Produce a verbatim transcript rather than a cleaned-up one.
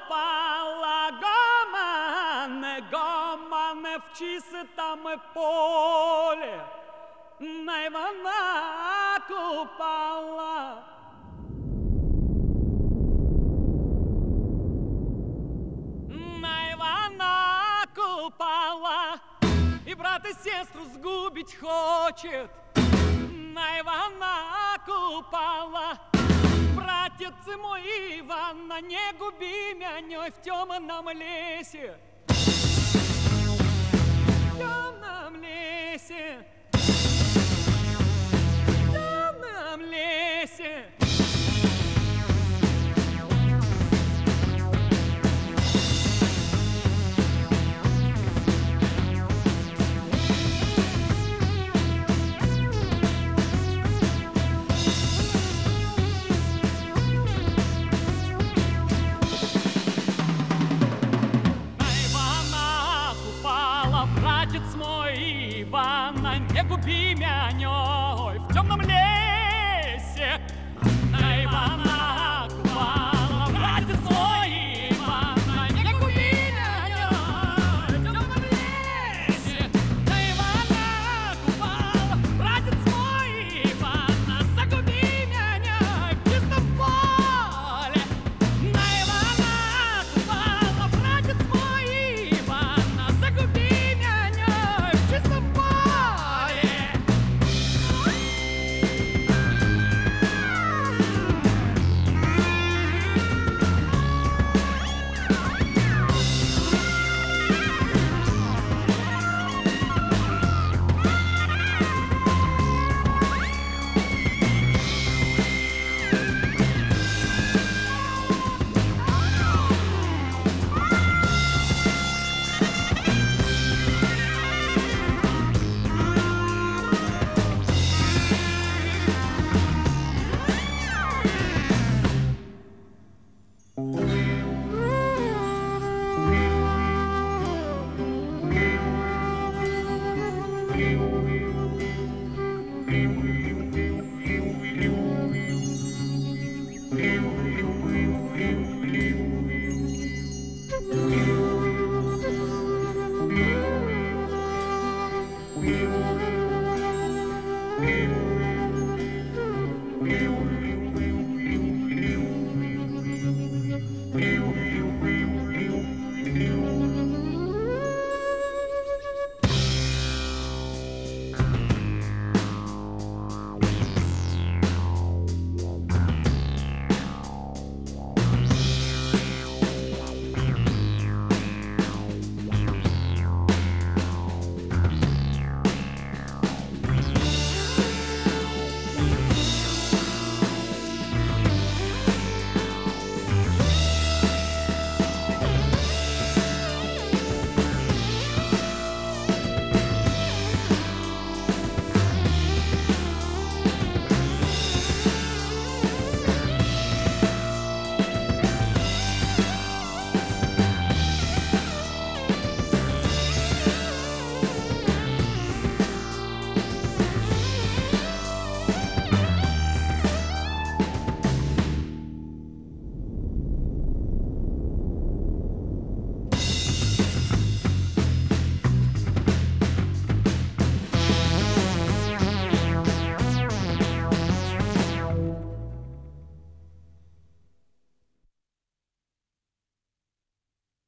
купала гомоне, гомоне в чистом поле, на Ивана купала. На Ивана купала, и брат и сестру сгубить хочет. На Ивана купала. Братец мой Ивана, не губи меня в темном лесе. В темном лесе. В темном лесе. Ивана, не губи меня в темном лесе. На Ивана купала, братец мой Ивана, не губи меня в темном лесе. На Ивана купала, братец мой Ивана, загуби меня в чистом поле. На Ивана купала, братец мой Ивана, загуби меня в чистом поле. Thank you.